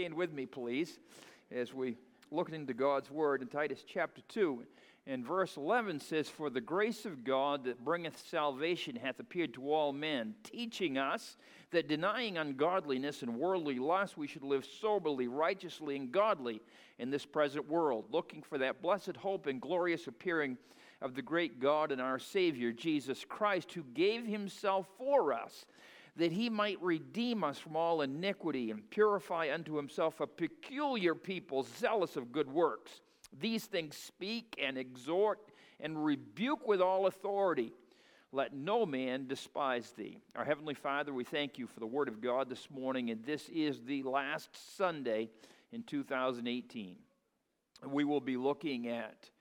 stand with me, please, as we look into God's Word in Titus chapter 2. And verse 11 says, "For the grace of God that bringeth salvation hath appeared to all men, teaching us that denying ungodliness and worldly lust, we should live soberly, righteously, and godly in this present world, looking for that blessed hope and glorious appearing of the great God and our Savior, Jesus Christ, who gave himself for us, that he might redeem us from all iniquity and purify unto himself a peculiar people, zealous of good works. These things speak and exhort and rebuke with all authority. Let no man despise thee." Our Heavenly Father, we thank you for the Word of God this morning, and this is the last Sunday in 2018. We will be looking at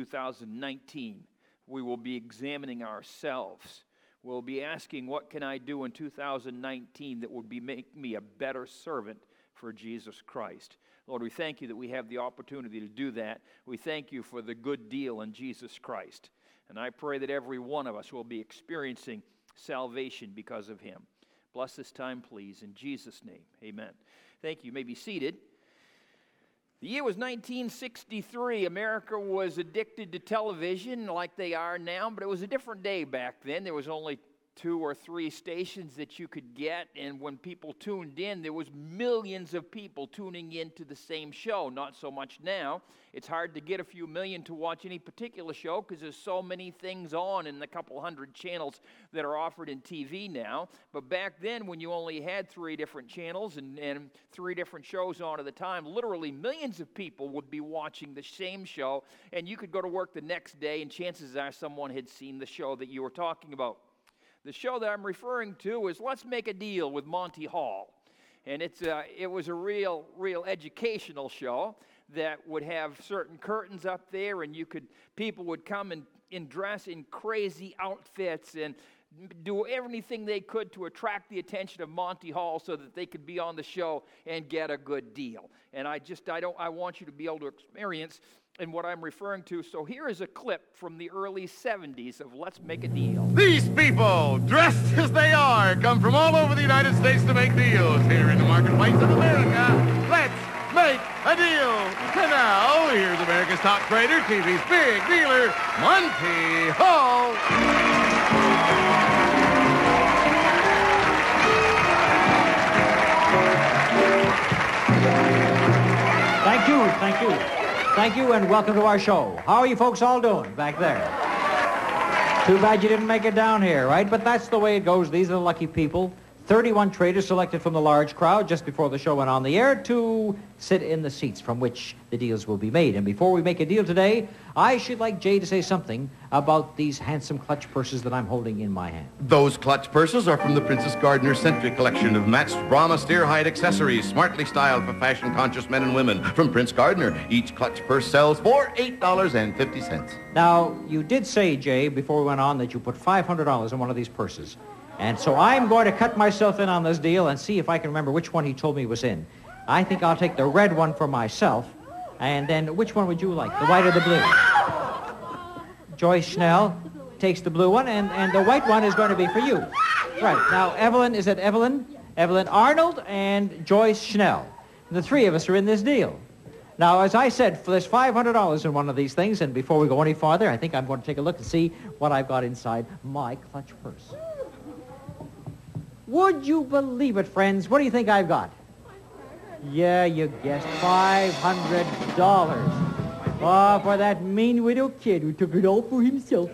2019. We will be examining ourselves. We'll be asking, what can I do in 2019 that would make me a better servant for Jesus Christ? Lord, we thank you that we have the opportunity to do that. We thank you for the good deal in Jesus Christ. And I pray that every one of us will be experiencing salvation because of him. Bless this time, please, in Jesus' name. Amen. Thank you. You may be seated. The year was 1963. America was addicted to television like they are now, but it was a different day back then. There was only 2 or 3 stations that you could get, and when people tuned in, there was millions of people tuning in to the same show. Not so much now. It's hard to get a few million to watch any particular show because there's so many things on in the couple hundred channels that are offered in TV now. But back then, when you only had 3 different channels and 3 different shows on at the time, literally millions of people would be watching the same show, and you could go to work the next day, and chances are someone had seen the show that you were talking about. The show that I'm referring to is Let's Make a Deal with Monty Hall. And it was a real educational show that would have certain curtains up there, and people would come and dress in crazy outfits and do everything they could to attract the attention of Monty Hall so that they could be on the show and get a good deal. And I want you to be able to experience in what I'm referring to. So here is a clip from the early 70s of Let's Make a Deal. These people, dressed as they are, come from all over the United States to make deals here in the marketplace of America. Let's make a deal. And now, here's America's top trader, TV's big dealer, Monty Hall. Thank you, and welcome to our show. How are you folks all doing back there? Too bad you didn't make it down here, right? But that's the way it goes. These are the lucky people. 31 traders selected from the large crowd just before the show went on the air to sit in the seats from which the deals will be made. And before we make a deal today, I should like Jay to say something about these handsome clutch purses that I'm holding in my hand. Those clutch purses are from the Princess Gardner Century collection of matched Brahma steer-hide accessories, smartly styled for fashion-conscious men and women. From Prince Gardner, each clutch purse sells for $8.50. Now, you did say, Jay, before we went on, that you put $500 in one of these purses. And so I'm going to cut myself in on this deal and see if I can remember which one he told me was in. I think I'll take the red one for myself. And then which one would you like, the white or the blue? Joyce Schnell takes the blue one, and the white one is going to be for you. Right. Now, Evelyn, is it Evelyn? Evelyn Arnold and Joyce Schnell. And the 3 of us are in this deal. Now, as I said, there's $500 in one of these things, and before we go any farther, I think I'm going to take a look and see what I've got inside my clutch purse. Would you believe it, friends? What do you think I've got? Yeah, you guessed, $500. Oh, for that mean widow kid who took it all for himself.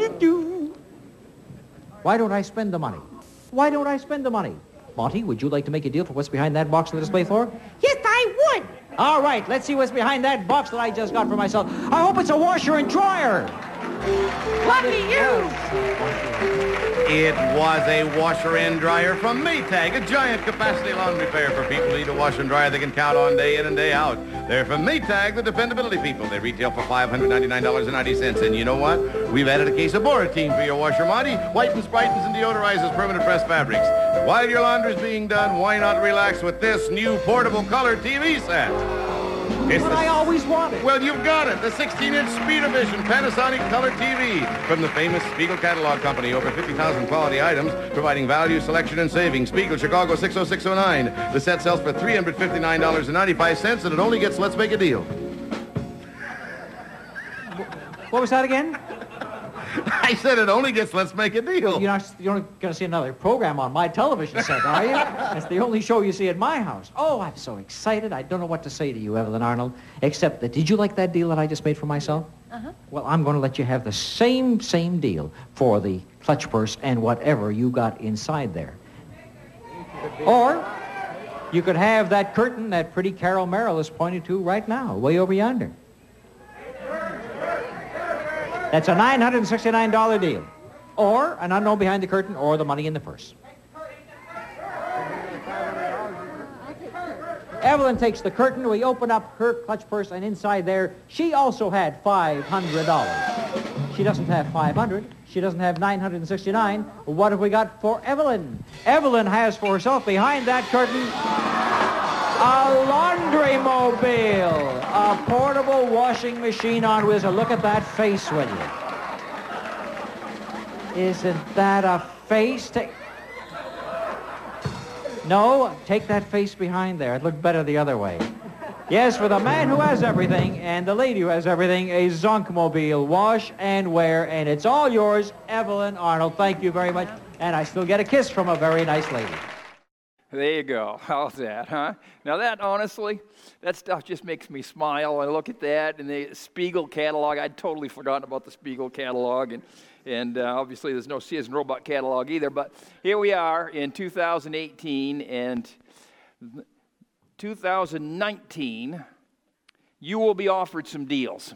Why don't I spend the money? Why don't I spend the money? Monty, would you like to make a deal for what's behind that box on the display floor? Yes, I would. All right, let's see what's behind that box that I just got for myself. I hope it's a washer and dryer. Lucky you. It was a washer and dryer from Maytag, a giant capacity lawn repair for people who need a washer and dryer they can count on day in and day out. They're from Maytag, the dependability people. They retail for $599.90. And you know what? We've added a case of Boratine for your washer, Monty. Whitens, brightens, and deodorizes permanent pressed fabrics. While your laundry's being done, why not relax with this new portable color TV set? It's what the- I always wanted. Well, you've got it. The 16-inch Speedovision Panasonic Color TV from the famous Spiegel Catalog Company. Over 50,000 quality items, providing value, selection, and savings. Spiegel, Chicago 60609. The set sells for $359.95, and it only gets Let's Make a Deal. What was that again? I said it only gets Let's Make a Deal. You're not going to see another program on my television set, are you? That's the only show you see at my house. Oh, I'm so excited. I don't know what to say to you, Evelyn Arnold, except that, did you like that deal that I just made for myself? Uh-huh. Well, I'm going to let you have the same deal for the clutch purse and whatever you got inside there. Or you could have that curtain that pretty Carol Merrill is pointing to right now, way over yonder. That's a $969 deal. Or an unknown behind the curtain, or the money in the purse. Evelyn takes the curtain. We open up her clutch purse, and inside there, she also had $500. She doesn't have 500. She doesn't have 969. What have we got for Evelyn? Evelyn has for herself behind that curtain a laundry mobile, a portable washing machine on wheels. Look at that face, will you? Isn't that a face? No, take that face behind there. It looked better the other way. Yes, for the man who has everything and the lady who has everything, a Zonkmobile, wash and wear, and it's all yours, Evelyn Arnold. Thank you very much. And I still get a kiss from a very nice lady. There you go. How's that, huh? Now that, honestly, that stuff just makes me smile. I look at that and the Spiegel catalog. I'd totally forgotten about the Spiegel catalog. And obviously there's no Sears and Roebuck catalog either. But here we are in 2018 and 2019. You will be offered some deals.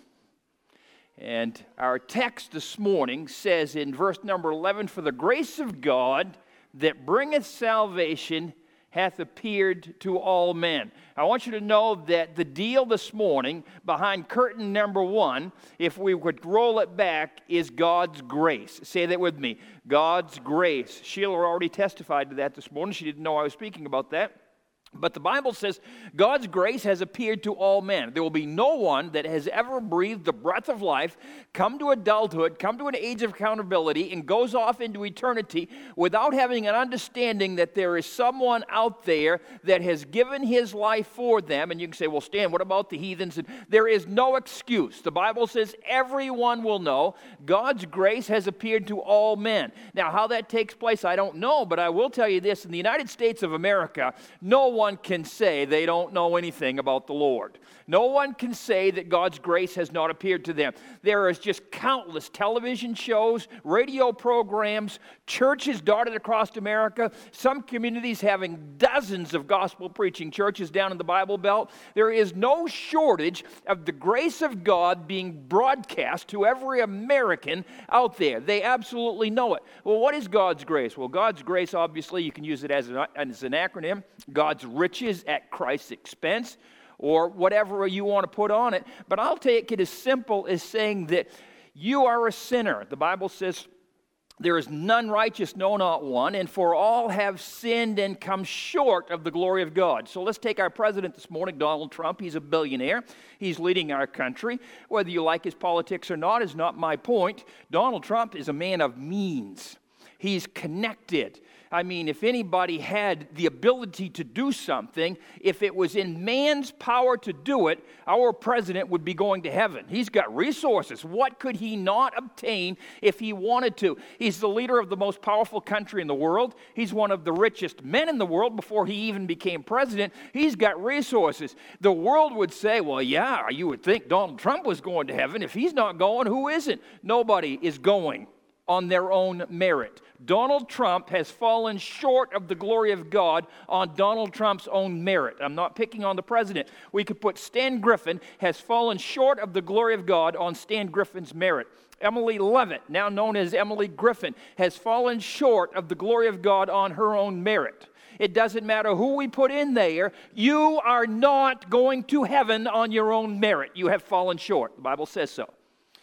And our text this morning says in verse number 11, "For the grace of God that bringeth salvation hath appeared to all men." I want you to know that the deal this morning behind curtain number 1, if we would roll it back, is God's grace. Say that with me. God's grace. Sheila already testified to that this morning. She didn't know I was speaking about that. But the Bible says God's grace has appeared to all men. There will be no one that has ever breathed the breath of life, come to adulthood, come to an age of accountability, and goes off into eternity without having an understanding that there is someone out there that has given his life for them. And you can say, well, Stan, what about the heathens? And there is no excuse. The Bible says everyone will know God's grace has appeared to all men. Now, how that takes place, I don't know, but I will tell you this. In the United States of America, no one can say they don't know anything about the Lord. No one can say that God's grace has not appeared to them. There is just countless television shows, radio programs, churches dotted across America, some communities having dozens of gospel preaching churches down in the Bible Belt. There is no shortage of the grace of God being broadcast to every American out there. They absolutely know it. Well, what is God's grace? Well, God's grace, obviously, you can use it as an acronym. God's riches at Christ's expense, or whatever you want to put on it. But I'll take it as simple as saying that you are a sinner. The Bible says, "There is none righteous, no, not one, and for all have sinned and come short of the glory of God." So let's take our president this morning, Donald Trump. He's a billionaire. He's leading our country. Whether you like his politics or not is not my point. Donald Trump is a man of means. He's connected. I mean, if anybody had the ability to do something, if it was in man's power to do it, our president would be going to heaven. He's got resources. What could he not obtain if he wanted to? He's the leader of the most powerful country in the world. He's one of the richest men in the world before he even became president. He's got resources. The world would say, well, yeah, you would think Donald Trump was going to heaven. If he's not going, who isn't? Nobody is going on their own merit. Donald Trump has fallen short of the glory of God on Donald Trump's own merit. I'm not picking on the president. We could put Stan Griffin has fallen short of the glory of God on Stan Griffin's merit. Emily Levitt, now known as Emily Griffin, has fallen short of the glory of God on her own merit. It doesn't matter who we put in there. You are not going to heaven on your own merit. You have fallen short. The Bible says so.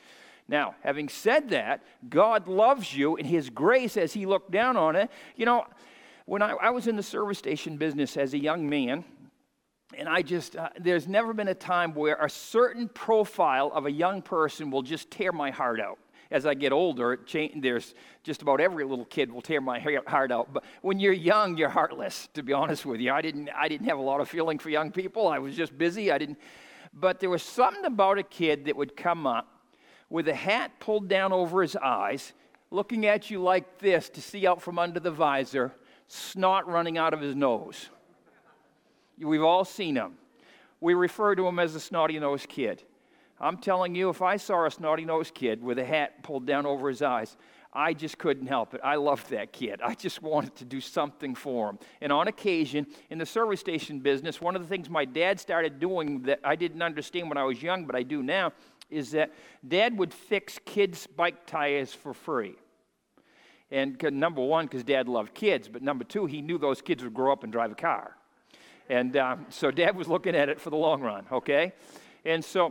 Now, having said that, God loves you in His grace as He looked down on it. You know, when I was in the service station business as a young man, And there's never been a time where a certain profile of a young person will just tear my heart out. As I get older, there's just about every little kid will tear my heart out. But when you're young, you're heartless, to be honest with you. I didn't have a lot of feeling for young people. I was just busy. But there was something about a kid that would come up with a hat pulled down over his eyes, looking at you like this to see out from under the visor, snot running out of his nose. We've all seen him. We refer to him as a snotty-nosed kid. I'm telling you, if I saw a snotty-nosed kid with a hat pulled down over his eyes, I just couldn't help it. I loved that kid. I just wanted to do something for him. And on occasion, in the service station business, one of the things my dad started doing that I didn't understand when I was young, but I do now, is that Dad would fix kids' bike tires for free. And number one, because Dad loved kids, but number two, he knew those kids would grow up and drive a car. And so Dad was looking at it for the long run, okay? And so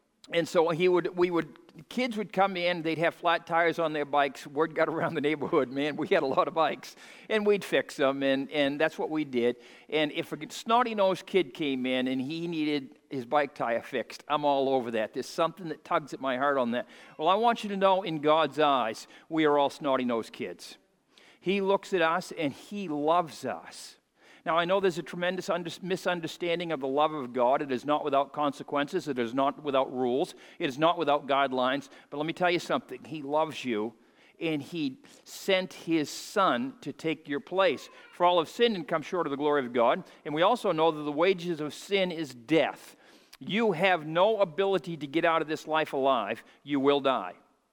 kids would come in, they'd have flat tires on their bikes. Word got around the neighborhood, man, we had a lot of bikes. And we'd fix them, and that's what we did. And if a snotty-nosed kid came in and he needed his bike tire fixed, I'm all over that. There's something that tugs at my heart on that. Well, I want you to know, in God's eyes, we are all snotty-nosed kids. He looks at us, and He loves us. Now, I know there's a tremendous misunderstanding of the love of God. It is not without consequences. It is not without rules. It is not without guidelines. But let me tell you something. He loves you, and He sent His Son to take your place. For all have sinned and come short of the glory of God. And we also know that the wages of sin is death. You have no ability to get out of this life alive. You will die.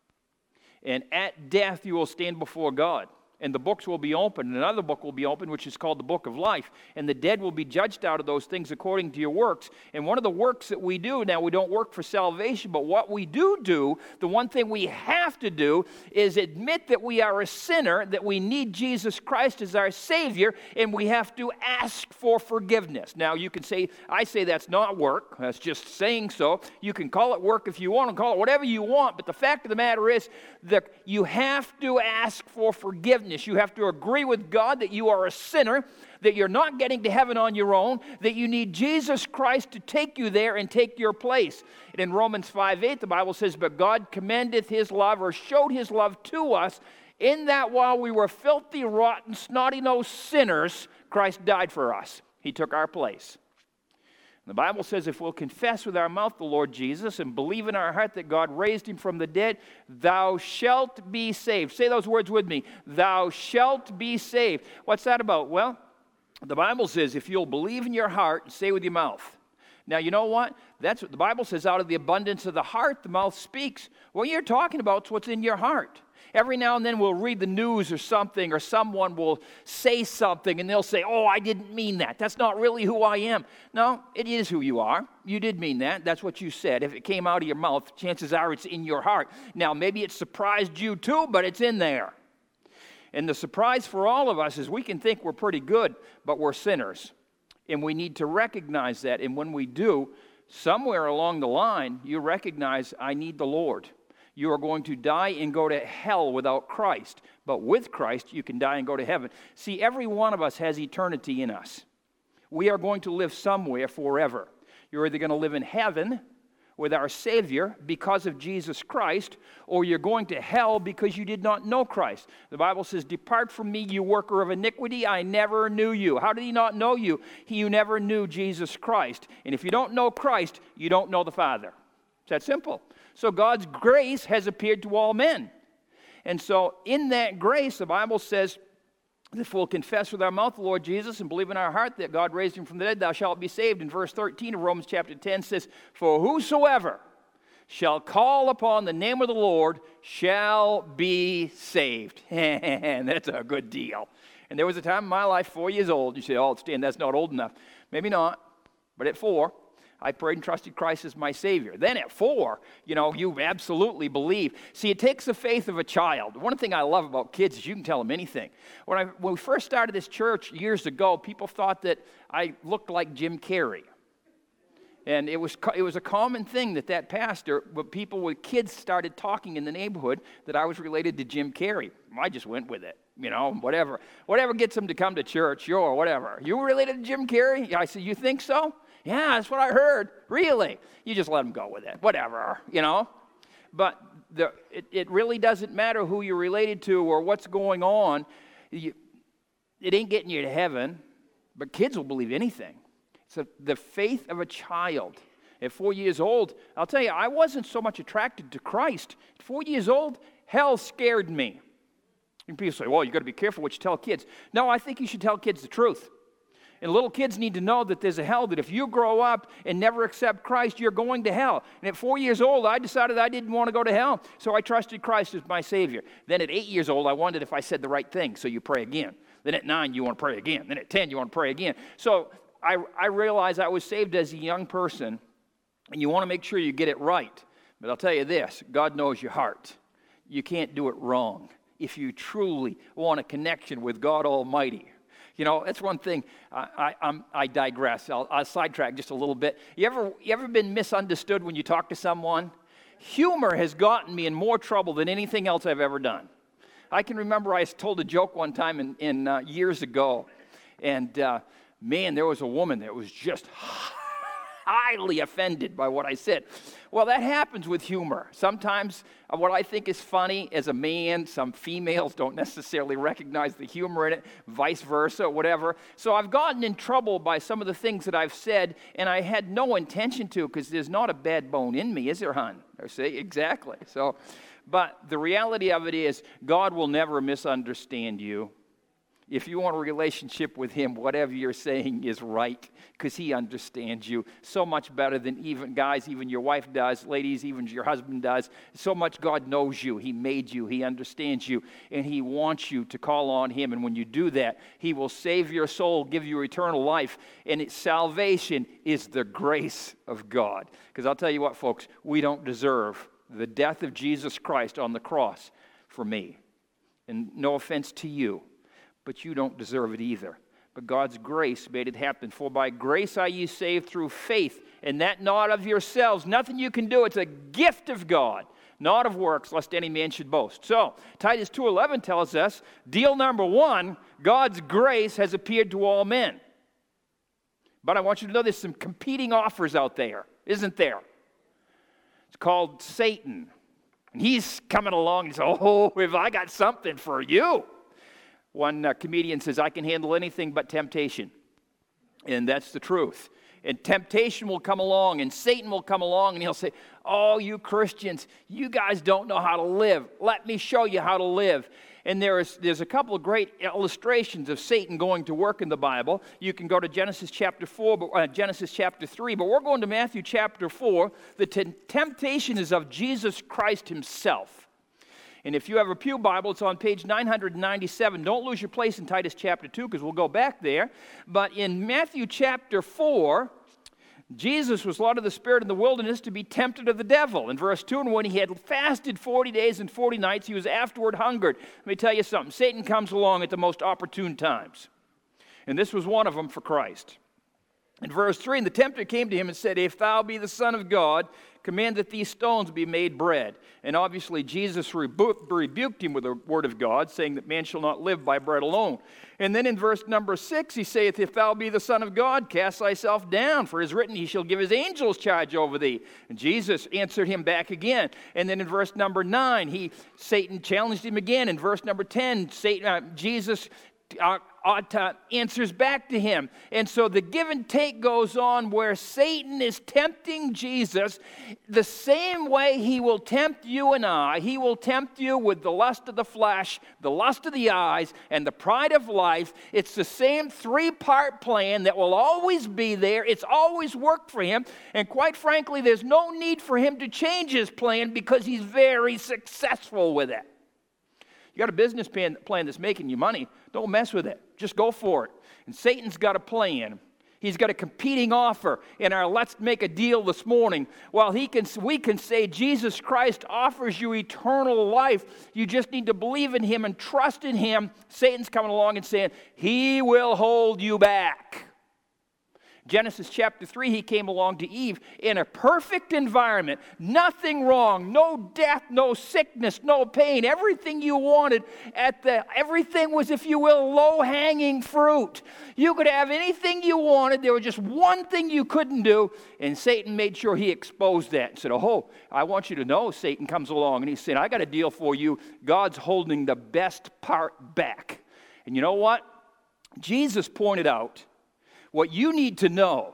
And at death, you will stand before God. And the books will be opened, and another book will be opened, which is called the Book of Life. And the dead will be judged out of those things according to your works. And one of the works that we do, now we don't work for salvation, but what we do, the one thing we have to do is admit that we are a sinner, that we need Jesus Christ as our Savior, and we have to ask for forgiveness. Now you can say, I say that's not work, that's just saying so. You can call it work if you want, and call it whatever you want, but the fact of the matter is that you have to ask for forgiveness. You have to agree with God that you are a sinner, that you're not getting to heaven on your own, that you need Jesus Christ to take you there and take your place. And in Romans 5:8, the Bible says, but God commendeth His love, or showed His love to us, in that while we were filthy, rotten, snotty-nosed sinners, Christ died for us. He took our place. The Bible says if we'll confess with our mouth the Lord Jesus and believe in our heart that God raised Him from the dead, thou shalt be saved. Say those words with me. Thou shalt be saved. What's that about? Well, the Bible says if you'll believe in your heart and say with your mouth. Now, you know what? That's what the Bible says. Out of the abundance of the heart, the mouth speaks. What you're talking about is what's in your heart. Every now and then we'll read the news or something, or someone will say something, and they'll say, oh, I didn't mean that. That's not really who I am. No, it is who you are. You did mean that. That's what you said. If it came out of your mouth, chances are it's in your heart. Now, maybe it surprised you too, but it's in there. And the surprise for all of us is we can think we're pretty good, but we're sinners. And we need to recognize that. And when we do, somewhere along the line, you recognize, I need the Lord. You are going to die and go to hell without Christ. But with Christ, you can die and go to heaven. See, every one of us has eternity in us. We are going to live somewhere forever. You're either going to live in heaven with our Savior because of Jesus Christ, or you're going to hell because you did not know Christ. The Bible says, depart from me, you worker of iniquity, I never knew you. How did He not know you? You never knew Jesus Christ. And if you don't know Christ, you don't know the Father. It's that simple. So God's grace has appeared to all men. And so in that grace, the Bible says, if we'll confess with our mouth the Lord Jesus and believe in our heart that God raised Him from the dead, thou shalt be saved. And verse 13 of Romans chapter 10 says, for whosoever shall call upon the name of the Lord shall be saved. And that's a good deal. And there was a time in my life, 4 years old, you say, oh, Stan, that's not old enough. Maybe not, but at 4, I prayed and trusted Christ as my Savior. Then at 4, you absolutely believe. See, it takes the faith of a child. One thing I love about kids is you can tell them anything. When we first started this church years ago, people thought that I looked like Jim Carrey. And it was a common thing that pastor, when people with kids started talking in the neighborhood, that I was related to Jim Carrey. I just went with it. Whatever gets them to come to church, whatever. You related to Jim Carrey? I said, you think so? Yeah, that's what I heard. Really? You just let them go with it. Whatever, But it really doesn't matter who you're related to or what's going on. It ain't getting you to heaven, but kids will believe anything. So the faith of a child. At 4 years old, I'll tell you, I wasn't so much attracted to Christ. At 4 years old, hell scared me. And people say, well, you got to be careful what you tell kids. No, I think you should tell kids the truth. And little kids need to know that there's a hell, that if you grow up and never accept Christ, you're going to hell. And at 4 years old, I decided I didn't want to go to hell, so I trusted Christ as my Savior. Then at 8 years old, I wondered if I said the right thing, so you pray again. Then at 9, you want to pray again. Then at 10, you want to pray again. So I realized I was saved as a young person, and you want to make sure you get it right. But I'll tell you this, God knows your heart. You can't do it wrong if you truly want a connection with God Almighty. That's one thing. I digress. I'll sidetrack just a little bit. You ever been misunderstood when you talk to someone? Humor has gotten me in more trouble than anything else I've ever done. I can remember I told a joke one time in years ago, and man, there was a woman that was just highly offended by what I said. Well, that happens with humor. Sometimes what I think is funny as a man, some females don't necessarily recognize the humor in it, vice versa, whatever. So I've gotten in trouble by some of the things that I've said, and I had no intention to, because there's not a bad bone in me, is there, hon? See, exactly. But the reality of it is, God will never misunderstand you. If you want a relationship with Him, whatever you're saying is right, because He understands you so much better than even your wife does, ladies, even your husband does. So much God knows you. He made you. He understands you, and He wants you to call on Him. And when you do that, He will save your soul, give you eternal life, and salvation is the grace of God. Because I'll tell you what, folks, we don't deserve the death of Jesus Christ on the cross for me. And no offense to you, but you don't deserve it either. But God's grace made it happen. For by grace are ye saved through faith, and that not of yourselves. Nothing you can do. It's a gift of God, not of works, lest any man should boast. So, Titus 2:11 tells us, deal number one, God's grace has appeared to all men. But I want you to know there's some competing offers out there, isn't there? It's called Satan. And he's coming along and says, oh, have I got something for you? One comedian says, I can handle anything but temptation. And that's the truth. And temptation will come along, and Satan will come along, and he'll say, oh, you Christians, you guys don't know how to live. Let me show you how to live. And there's a couple of great illustrations of Satan going to work in the Bible. You can go to Genesis chapter 4, Genesis chapter 3, but we're going to Matthew chapter 4. The temptation is of Jesus Christ Himself. And if you have a Pew Bible, it's on page 997. Don't lose your place in Titus chapter 2, because we'll go back there. But in Matthew chapter 4, Jesus was led of the Spirit in the wilderness to be tempted of the devil. In verse 2, and when he had fasted 40 days and 40 nights, he was afterward hungered. Let me tell you something. Satan comes along at the most opportune times. And this was one of them for Christ. In verse 3, and the tempter came to him and said, if thou be the Son of God, command that these stones be made bread. And obviously Jesus rebuked him with the word of God, saying that man shall not live by bread alone. And then in verse number 6, he saith, if thou be the Son of God, cast thyself down, for it is written, he shall give his angels charge over thee. And Jesus answered him back again. And then in verse number 9, Satan challenged him again. In verse number 10, Jesus answers back to him. And so the give and take goes on, where Satan is tempting Jesus the same way he will tempt you and I. He will tempt you with the lust of the flesh, the lust of the eyes, and the pride of life. It's the same three-part plan that will always be there. It's always worked for him. And quite frankly, there's no need for him to change his plan, because he's very successful with it. You got a business plan that's making you money, don't mess with it. Just go for it. And Satan's got a plan. He's got a competing offer in our let's make a deal this morning. While we can say Jesus Christ offers you eternal life, you just need to believe in Him and trust in Him. Satan's coming along and saying, he will hold you back. Genesis chapter 3, he came along to Eve in a perfect environment. Nothing wrong, no death, no sickness, no pain. Everything you wanted everything was, if you will, low-hanging fruit. You could have anything you wanted. There was just one thing you couldn't do, and Satan made sure he exposed that and said, oh, I want you to know. Satan comes along and he said, I got a deal for you. God's holding the best part back. And you know what? Jesus pointed out what you need to know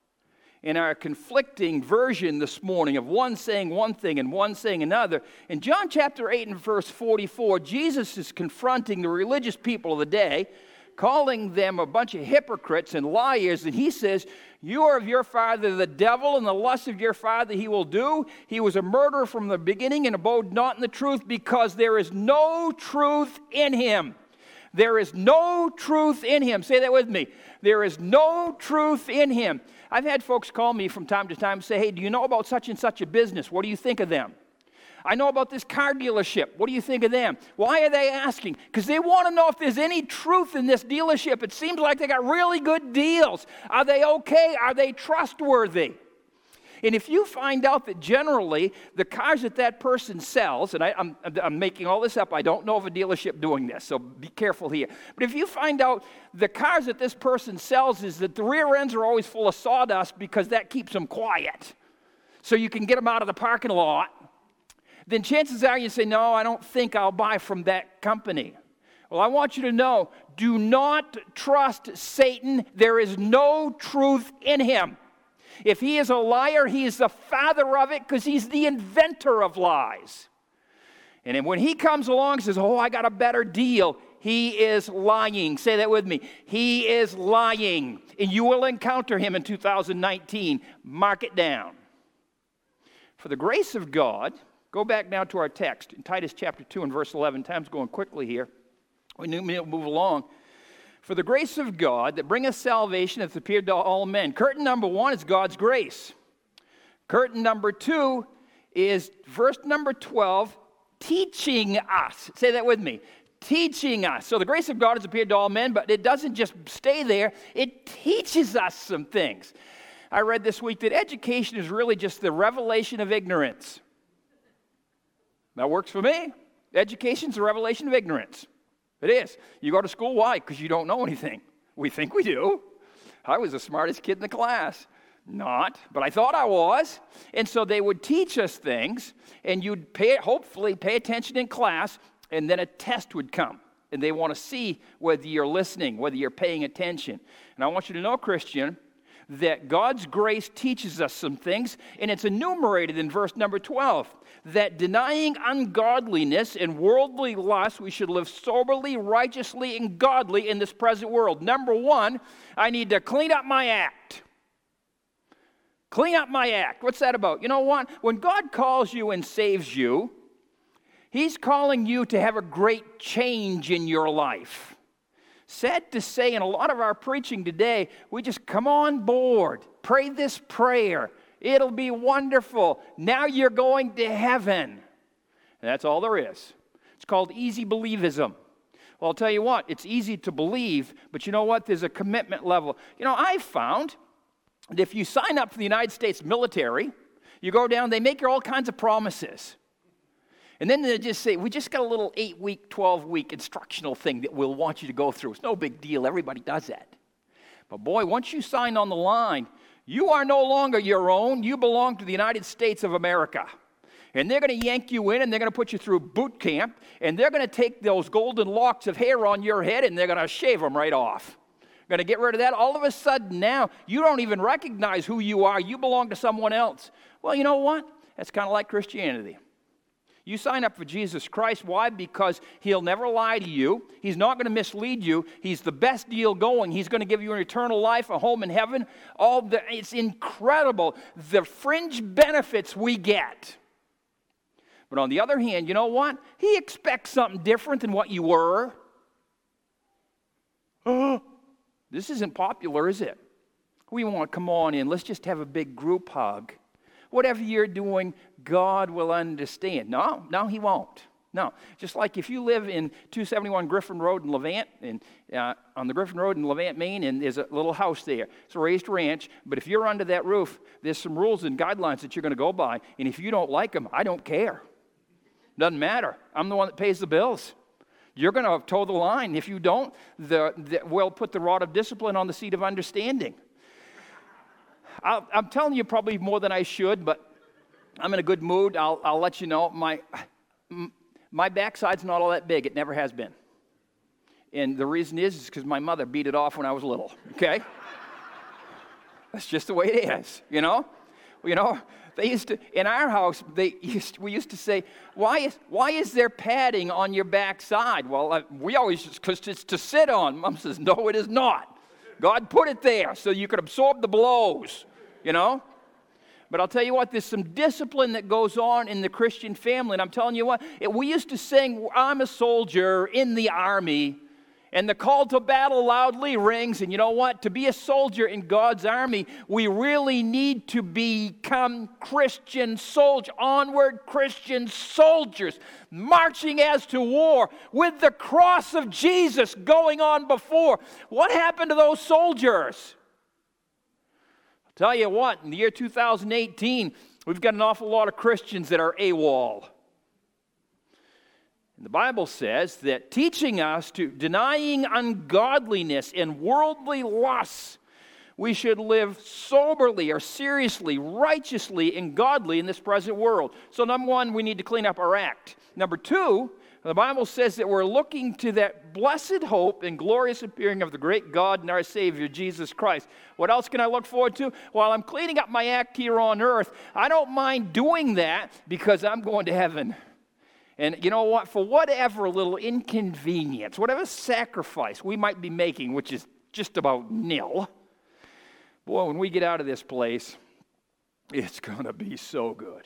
in our conflicting version this morning of one saying one thing and one saying another. In John chapter 8 and verse 44, Jesus is confronting the religious people of the day, calling them a bunch of hypocrites and liars, and he says, you are of your father the devil, and the lust of your father he will do. He was a murderer from the beginning and abode not in the truth, because there is no truth in him. There is no truth in him. Say that with me. There is no truth in him. I've had folks call me from time to time and say, hey, do you know about such and such a business? What do you think of them? I know about this car dealership. What do you think of them? Why are they asking? Because they want to know if there's any truth in this dealership. It seems like they got really good deals. Are they okay? Are they trustworthy? And if you find out that generally the cars that person sells, and I'm making all this up, I don't know of a dealership doing this, so be careful here. But if you find out the cars that this person sells is that the rear ends are always full of sawdust because that keeps them quiet, so you can get them out of the parking lot, then chances are you say, no, I don't think I'll buy from that company. Well, I want you to know, do not trust Satan. There is no truth in him. If he is a liar, he is the father of it, because he's the inventor of lies. And then when he comes along and says, oh, I got a better deal, he is lying. Say that with me. He is lying. And you will encounter him in 2019. Mark it down. For the grace of God, go back now to our text in Titus chapter 2 and verse 11. Time's going quickly here. We move along. For the grace of God that bringeth salvation hath appeared to all men. Curtain number 1 is God's grace. Curtain number 2 is verse number 12, teaching us. Say that with me. Teaching us. So the grace of God has appeared to all men, but it doesn't just stay there. It teaches us some things. I read this week that education is really just the revelation of ignorance. That works for me. Education's the revelation of ignorance. It is. You go to school, why? Because you don't know anything. We think we do. I was the smartest kid in the class. Not, but I thought I was. And so they would teach us things, and you'd hopefully pay attention in class, and then a test would come. And they want to see whether you're listening, whether you're paying attention. And I want you to know, Christian, that God's grace teaches us some things, and it's enumerated in verse number 12, that denying ungodliness and worldly lust, we should live soberly, righteously, and godly in this present world. Number 1, I need to clean up my act. Clean up my act. What's that about? You know what? When God calls you and saves you, he's calling you to have a great change in your life. Sad to say, in a lot of our preaching today, we just come on board, pray this prayer. It'll be wonderful. Now you're going to heaven. And that's all there is. It's called easy believism. Well, I'll tell you what, it's easy to believe, but you know what? There's a commitment level. You know, I've found that if you sign up for the United States military, you go down, they make you all kinds of promises. And then they just say, we just got a little 8-week, 12-week instructional thing that we'll want you to go through. It's no big deal. Everybody does that. But boy, once you sign on the line, you are no longer your own. You belong to the United States of America. And they're going to yank you in, and they're going to put you through boot camp, and they're going to take those golden locks of hair on your head, and they're going to shave them right off. Going to get rid of that. All of a sudden now, you don't even recognize who you are. You belong to someone else. Well, you know what? That's kind of like Christianity. You sign up for Jesus Christ. Why? Because he'll never lie to you. He's not going to mislead you. He's the best deal going. He's going to give you an eternal life, a home in heaven. It's incredible, the fringe benefits we get. But on the other hand, you know what? He expects something different than what you were. This isn't popular, is it? We want to come on in. Let's just have a big group hug. Whatever you're doing, God will understand. No, he won't. No, just like if you live in 271 Griffin Road in Levant, and on the Griffin Road in Levant, Maine, and there's a little house there. It's a raised ranch, but if you're under that roof, there's some rules and guidelines that you're going to go by, and if you don't like them, I don't care. Doesn't matter. I'm the one that pays the bills. You're going to toe the line. If you don't, we'll put the rod of discipline on the seat of understanding. I'm telling you probably more than I should, but I'm in a good mood. I'll let you know. My backside's not all that big. It never has been. And the reason is because my mother beat it off when I was little, okay? That's just the way it is, you know? They used to, in our house, we used to say, why is there padding on your backside? Well, we always, because it's to sit on. Mom says, no, it is not. God put it there so you could absorb the blows, you know? But I'll tell you what, there's some discipline that goes on in the Christian family. And I'm telling you what, we used to sing, I'm a soldier in the army. And the call to battle loudly rings. And you know what? To be a soldier in God's army, we really need to become Christian soldiers, onward Christian soldiers, marching as to war with the cross of Jesus going on before. What happened to those soldiers? Tell you what, in the year 2018, we've got an awful lot of Christians that are AWOL. And the Bible says that teaching us to denying ungodliness and worldly lusts, we should live soberly or seriously, righteously, and godly in this present world. So number one, we need to clean up our act. Number two, the Bible says that we're looking to that blessed hope and glorious appearing of the great God and our Savior, Jesus Christ. What else can I look forward to? While I'm cleaning up my act here on earth, I don't mind doing that because I'm going to heaven. And you know what? For whatever little inconvenience, whatever sacrifice we might be making, which is just about nil, boy, when we get out of this place, it's going to be so good.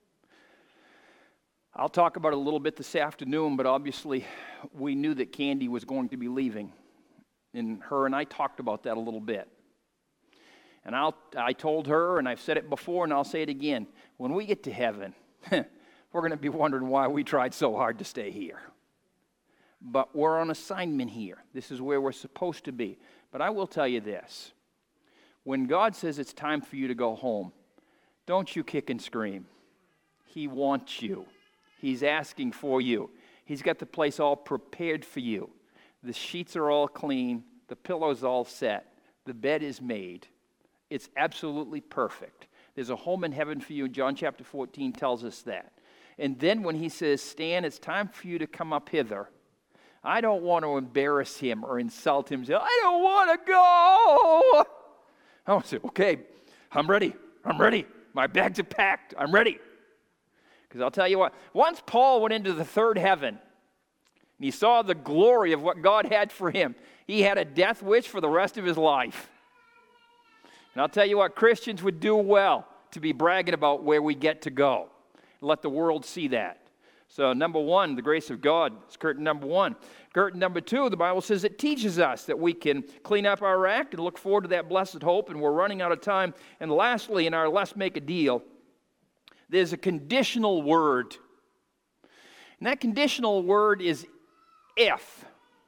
I'll talk about it a little bit this afternoon, but obviously we knew that Candy was going to be leaving. And her and I talked about that a little bit. And I told her, and I've said it before, and I'll say it again. When we get to heaven, we're going to be wondering why we tried so hard to stay here. But we're on assignment here. This is where we're supposed to be. But I will tell you this. When God says it's time for you to go home, don't you kick and scream. He wants you. He's asking for you. He's got the place all prepared for you. The sheets are all clean. The pillow's all set. The bed is made. It's absolutely perfect. There's a home in heaven for you. John chapter 14 tells us that. And then when he says, Stan, it's time for you to come up hither, I don't want to embarrass him or insult him. Say, I don't want to go. I want to say, okay, I'm ready. My bags are packed. I'm ready. Because I'll tell you what, once Paul went into the third heaven, and he saw the glory of what God had for him, he had a death wish for the rest of his life. And I'll tell you what, Christians would do well to be bragging about where we get to go. Let the world see that. So number one, the grace of God is curtain number one. Curtain number two, the Bible says it teaches us that we can clean up our act and look forward to that blessed hope, and we're running out of time. And lastly, in our Let's Make a Deal, there's a conditional word. And that conditional word is if.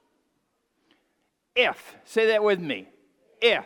If. Say that with me. If.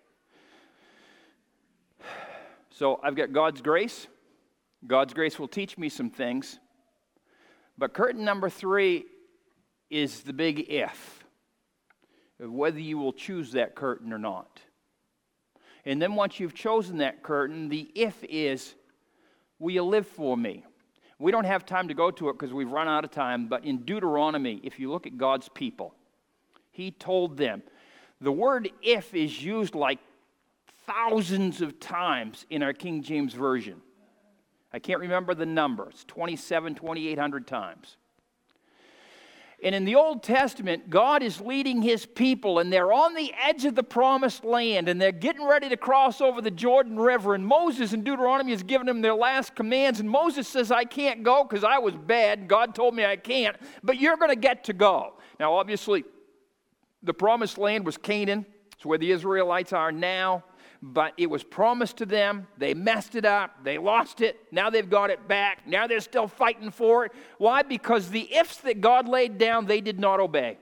So I've got God's grace. God's grace will teach me some things. But curtain number three is the big if. Of whether you will choose that curtain or not. And then once you've chosen that curtain, the if is, will you live for me? We don't have time to go to it because we've run out of time, but in Deuteronomy, if you look at God's people, he told them, the word if is used like thousands of times in our King James Version. I can't remember the number. It's 2,800 times. And in the Old Testament, God is leading his people, and they're on the edge of the promised land, and they're getting ready to cross over the Jordan River, and Moses in Deuteronomy has given them their last commands, and Moses says, I can't go because I was bad. God told me I can't, but you're going to get to go. Now, obviously, the promised land was Canaan. It's where the Israelites are now. but it was promised to them. They messed it up. They lost it. Now they've got it back. Now they're still fighting for it. Why? Because the ifs that God laid down, they did not obey.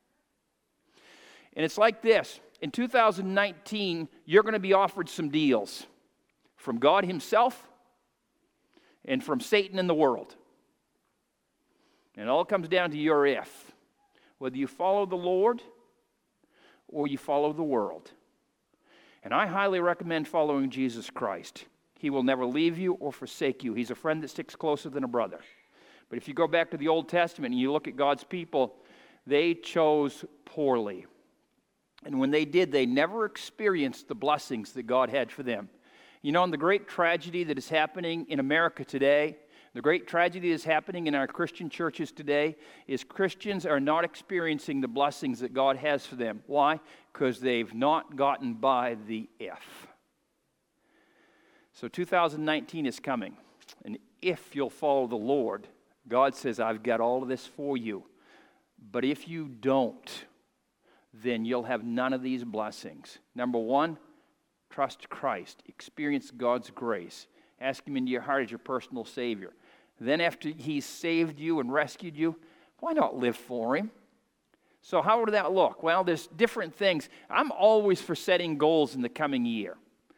And it's like this. In 2019, you're going to be offered some deals from God himself and from Satan and the world. And it all comes down to your if. Whether you follow the Lord or you follow the world. And I highly recommend following Jesus Christ. He will never leave you or forsake you. He's a friend that sticks closer than a brother. But if you go back to the Old Testament and you look at God's people, they chose poorly. And when they did, they never experienced the blessings that God had for them. You know, and the great tragedy that is happening in America today, the great tragedy that is happening in our Christian churches today is Christians are not experiencing the blessings that God has for them. Why? Because they've not gotten by the if. So 2019 is coming. And if you'll follow the Lord, God says, I've got all of this for you. But if you don't, then you'll have none of these blessings. Number one, trust Christ. Experience God's grace. Ask him into your heart as your personal Savior. Then after he's saved you and rescued you, why not live for him? So how would that look? Well, there's different things. I'm always for setting goals in the coming year.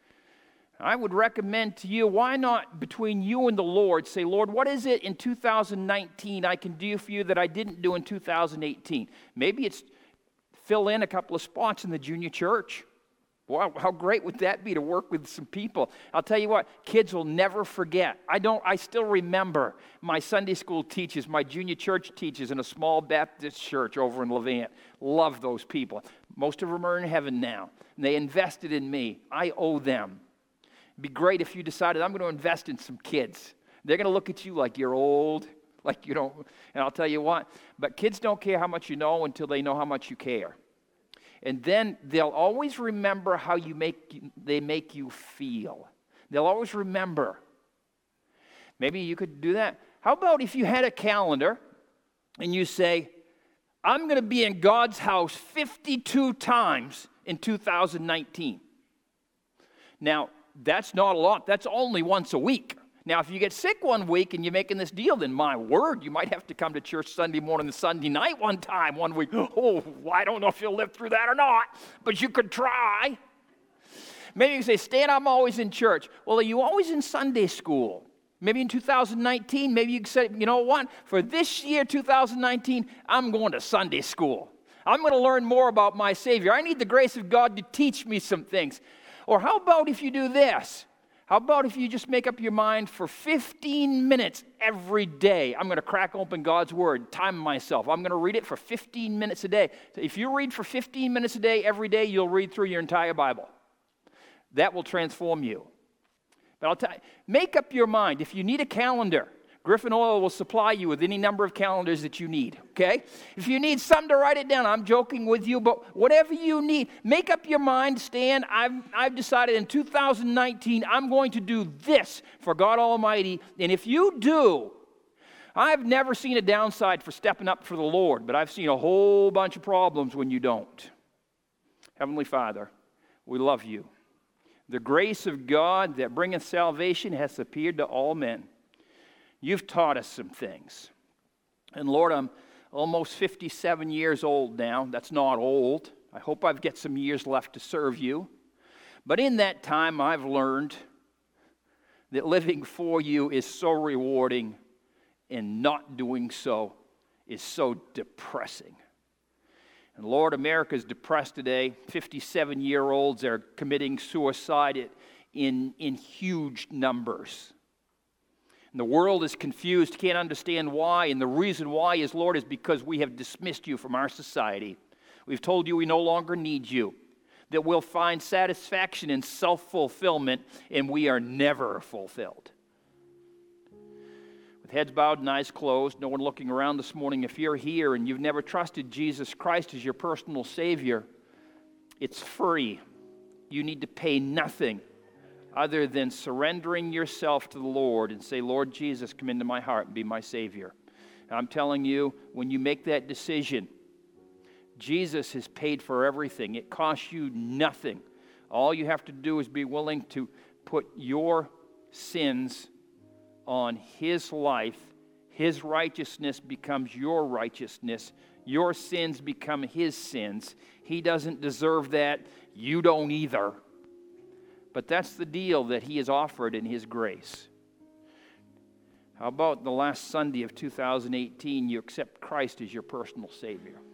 I would recommend to you, why not between you and the Lord, say, Lord, what is it in 2019 I can do for you that I didn't do in 2018? Maybe it's fill in a couple of spots in the junior church. Wow, how great would that be to work with some people? I'll tell you what, kids will never forget. I still remember my Sunday school teachers, my junior church teachers in a small Baptist church over in Levant. Love those people. Most of them are in heaven now. And they invested in me. I owe them. It'd be great if you decided, I'm going to invest in some kids. They're going to look at you like you're old, like you don't. And I'll tell you what, but kids don't care how much you know until they know how much you care. And then they'll always remember how they make you feel. They'll always remember. Maybe you could do that. How about if you had a calendar and you say, I'm going to be in God's house 52 times in 2019. Now, that's not a lot. That's only once a week. Now, if you get sick one week and you're making this deal, then my word, you might have to come to church Sunday morning and Sunday night one week. Oh, I don't know if you'll live through that or not, but you could try. Maybe you can say, Stan, I'm always in church. Well, are you always in Sunday school? Maybe in 2019, maybe you can say, you know what? For this year, 2019, I'm going to Sunday school. I'm going to learn more about my Savior. I need the grace of God to teach me some things. Or how about if you do this? How about if you just make up your mind for 15 minutes every day? I'm going to crack open God's Word, time myself. I'm going to read it for 15 minutes a day. So if you read for 15 minutes a day every day, you'll read through your entire Bible. That will transform you. But I'll tell you, make up your mind. If you need a calendar, Griffin Oil will supply you with any number of calendars that you need, okay? If you need something to write it down, I'm joking with you, but whatever you need, make up your mind, Stan. I've decided in 2019 I'm going to do this for God Almighty, and if you do, I've never seen a downside for stepping up for the Lord, but I've seen a whole bunch of problems when you don't. Heavenly Father, we love you. The grace of God that bringeth salvation hath appeared to all men. You've taught us some things. And Lord, I'm almost 57 years old now. That's not old. I hope I've got some years left to serve you. But in that time, I've learned that living for you is so rewarding and not doing so is so depressing. And Lord, America's depressed today. 57-year-olds are committing suicide in huge numbers. And the world is confused, can't understand why, and the reason why is, Lord, is because we have dismissed you from our society. We've told you we no longer need you, that we'll find satisfaction in self-fulfillment, and we are never fulfilled. With heads bowed and eyes closed, no one looking around this morning, if you're here and you've never trusted Jesus Christ as your personal Savior, it's free. You need to pay nothing other than surrendering yourself to the Lord and say, Lord Jesus, come into my heart and be my Savior. And I'm telling you, when you make that decision, Jesus has paid for everything. It costs you nothing. All you have to do is be willing to put your sins on His life. His righteousness becomes your righteousness. Your sins become His sins. He doesn't deserve that. You don't either. But that's the deal that He has offered in His grace. How about the last Sunday of 2018, you accept Christ as your personal Savior?